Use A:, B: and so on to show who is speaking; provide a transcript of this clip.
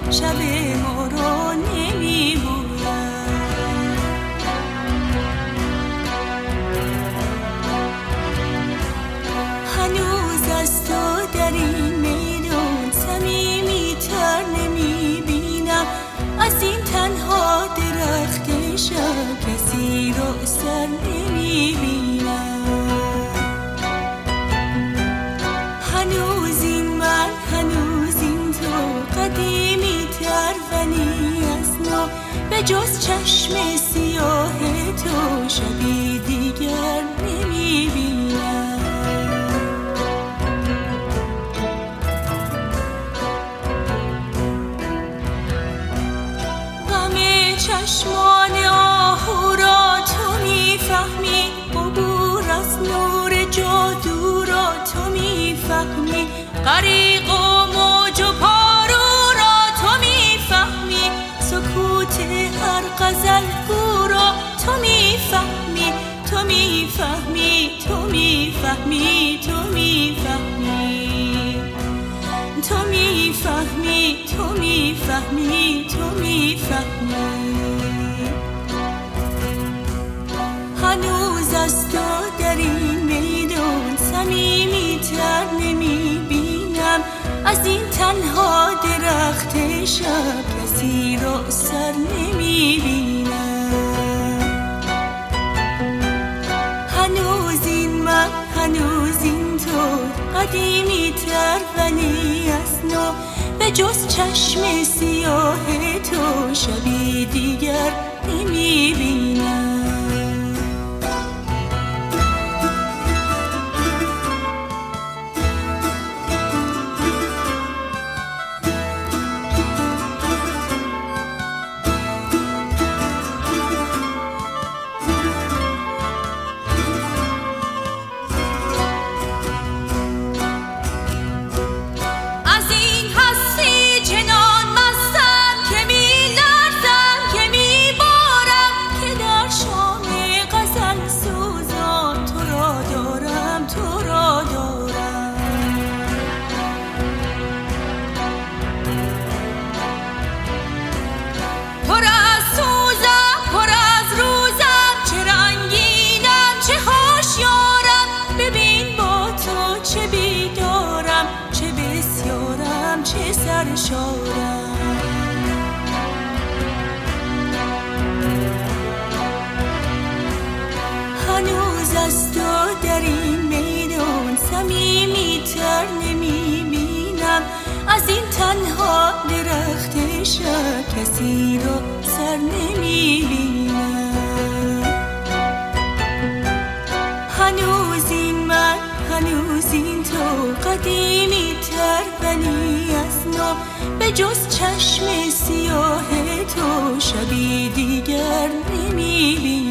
A: شب ما رو نمیبویم. هنوز از تو در این میدون صمیمی‌تر نمیبینم، از این تنها درخت شب کسی رو سر نمیبینم. هنوز این من، هنوز این تو، قدیمی تر ولی از نو، به جز چشم سیاه تو شبی دیگر نمیبینم. غم چشمان آهو را تو میفهمی، عبور از نور جادو را تو میفهمی، غریق و موج و پارو را تو میفهمی، سکوت هر غزل گو را تو میفهمی، تو میفهمی، تو میفهمی، تو میفهمی، تو میفهمی، تو میفهمی، تو میفهمی. هنوز از تو در این میدون صمیمی‌تر نمیبینم، از این تنها درخت شب کسی رو سر نمیبینم. هنوز این من، هنوز این تو، قدیمی تر ولی از نو، به جز چشم سیاه تو شبی دیگر نمیبینم. هنوز از تو در این میدون صمیمی‌تر نمیبینم، از این تنها درخت شب کسی رو سر نمیبینم. هنوز این من، هنوز این تو، قدیمی تر ولی از نو، به جز چشم سیاه تو شبی دیگر نمیبینم.